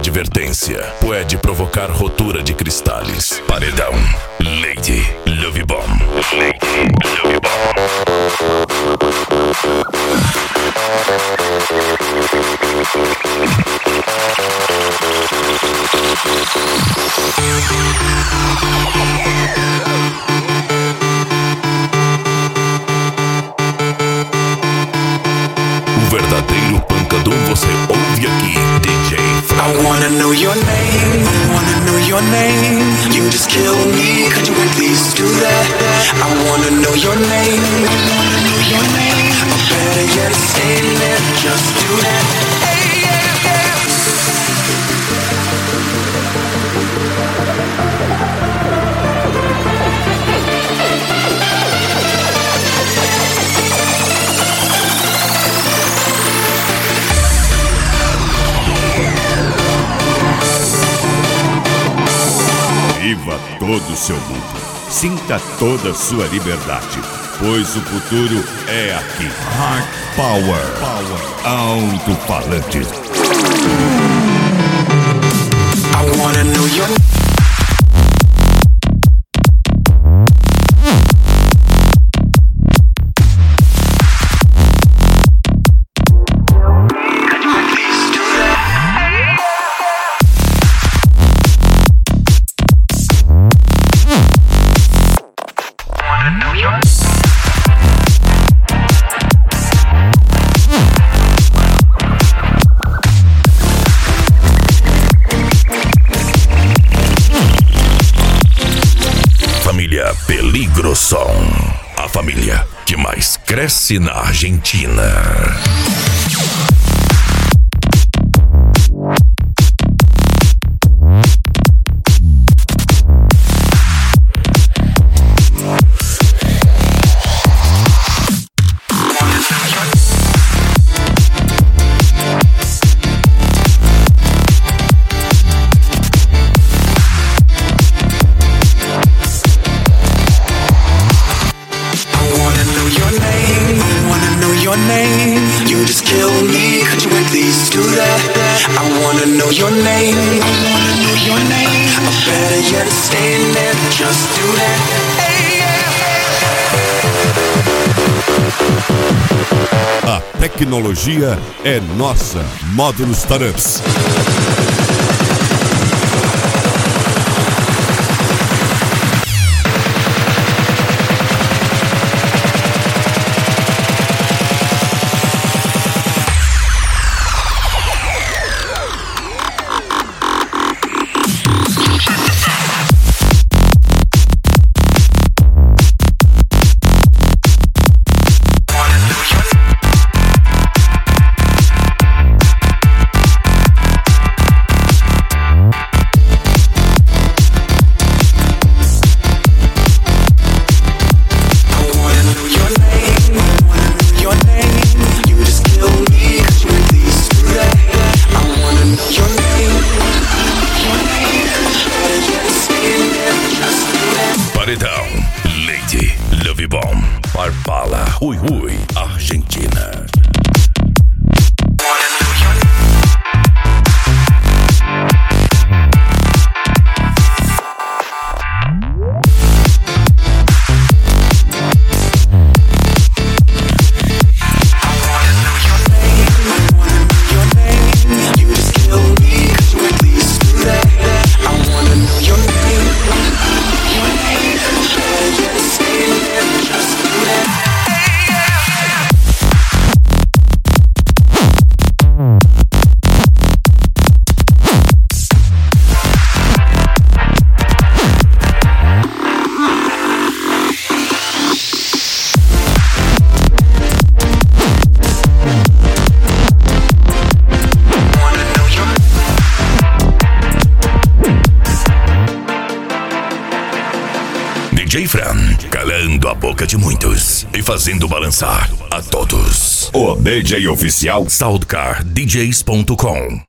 advertência. Pode provocar rotura de cristales. Paredão. Lady Love Bomb. Lady Love Bomb. O verdadeiro pancadão você ouve aqui, DJ Fran. I wanna know your name, wanna know your name. You just kill me, could you at least do that? I wanna know your name, wanna know your name. Or better yet, stay there, just do that. Hey, yeah, yeah. Viva todo o seu mundo. Sinta toda a sua liberdade, pois o futuro é aqui. Hard Power. Alto-falante. I wanna know your name. Peligrosom, a família que mais cresce na Argentina. You just kill me, could you at least do that? I wanna know your name, I wanna know your name. Or better yet, stay there, just do that. Hey, yeah. A tecnologia é nossa. Módulo Startups. Lady Love Bomb, Parpala, Ui, Argentina. DJ Fran, calando a boca de muitos e fazendo balançar a todos. O DJ oficial SoundcarDJs.com